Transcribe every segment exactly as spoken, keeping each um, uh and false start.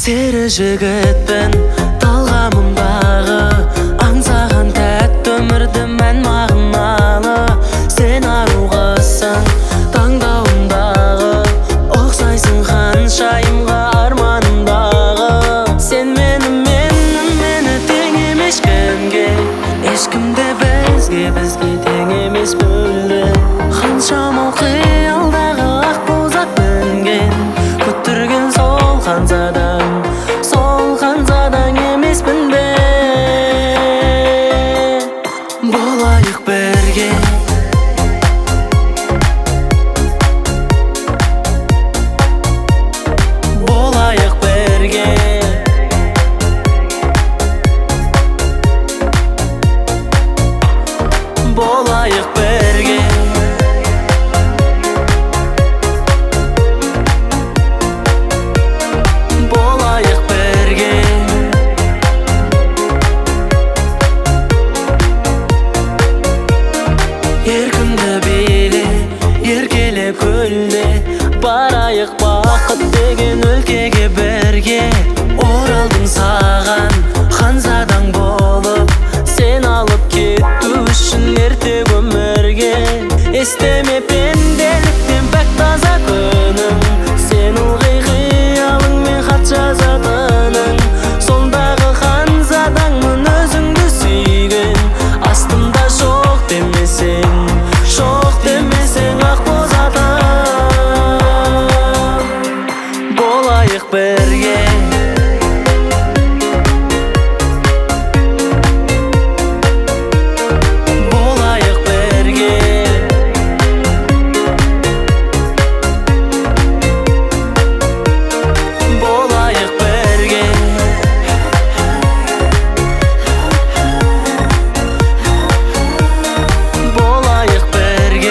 Сері жігітпін талғамымдағы, аңсаған тәтті өмірді мән мағыналы. Сен аруғысың таңдауымдағы, ұқсайсың ханшайымға арманымдағы. Сен мені, мені, мені тең емес ешкімге, ешкімде бізге, бізге тең емес мүлде. Қаншама қиялдағы ақ боз ат мінген, күттірген сол ханзадаң, сол ханзадаң емеспін бе? Болайық бірге, болайық бірге, болайық бірге. Болайық бірге, еркімді биле, еркелеп көлде, барайық бақыт деген өлкеге бірге. Оралдым саған ханзадаң болып, сен алып кету үшін ерте өмірге. Естеме пенделіктен пәк таза күнің, сен ылғи қиялыңмен хат жазатының. Сондағы ханзадаңмын өзіңді сүйген, астымда жоқ демесең, жоқ демесең ақ боз атым. Болайық бірге, болайық бірге, болайық бірге, болайық бірге,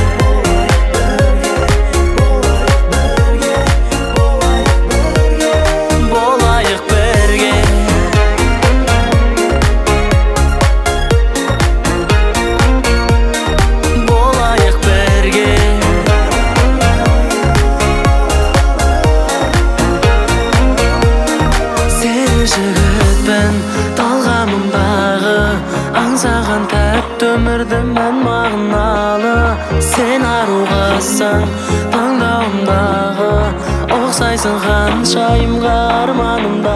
болайық бірге, болайық бірге. Сені жігітпін талғамымдағы, аңсаған тәтті өмірді мән мағыналы. Сен аруғысың таңдауымдағы, ұқсайсың ханшайымға арманымда.